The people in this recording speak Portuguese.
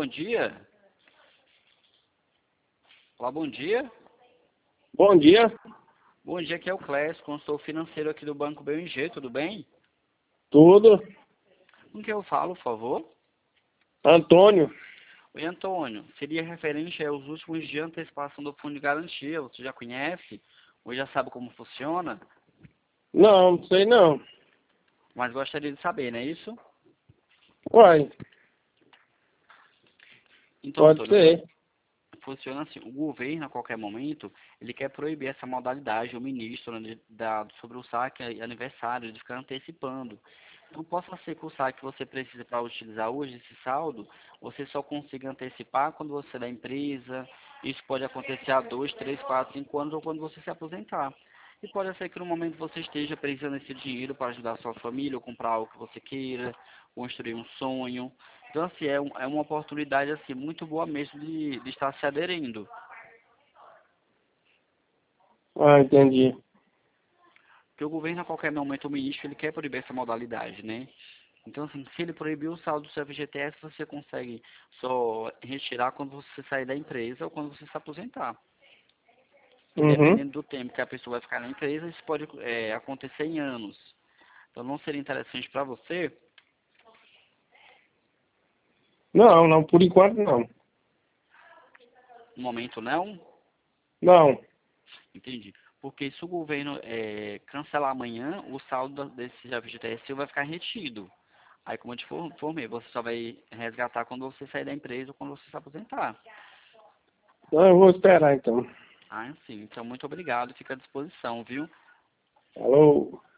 bom dia. Olá, bom dia. Bom dia, Bom dia, aqui é o Clécio, consultor financeiro aqui do Banco BMG, tudo bem? tudo. Com quem eu falo, por favor? Antônio? Oi, Antônio. Seria referente aos últimos dias de antecipação do fundo de garantia. Você já conhece? Ou já sabe como funciona? Não, não sei não. Mas gostaria de saber, não é isso? Uai, Então, pode Antônio, ser. funciona assim. O governo, a qualquer momento, ele quer proibir essa modalidade, o ministro, né, sobre o saque aniversário, de ficar antecipando. Então, possa ser que o saque que você precisa para utilizar hoje, esse saldo, você só consiga antecipar quando você é da empresa. Isso pode acontecer há 2, 3, 4, 5 anos ou quando você se aposentar. E pode ser que no momento você esteja precisando desse dinheiro para ajudar a sua família, ou comprar algo que você queira, construir um sonho. Então, assim, é uma oportunidade, assim, muito boa mesmo de estar se aderindo. Ah, entendi. Porque o governo, a qualquer momento, o ministro, ele quer proibir essa modalidade, né? Então, assim, se ele proibir o saldo do seu FGTS, você consegue só retirar quando você sair da empresa ou quando você se aposentar. Que Uhum. dependendo do tempo que a pessoa vai ficar na empresa, isso pode acontecer em anos. Então, não seria interessante para você? Não, não, por enquanto não. No momento, não? Não. Entendi. Porque se o governo cancelar amanhã, o saldo desse FGTS vai ficar retido. Aí, como eu te informei, você só vai resgatar quando você sair da empresa ou quando você se aposentar. Não, eu vou esperar então. Ah, sim. Então, muito obrigado. Fica à disposição, viu? Alô?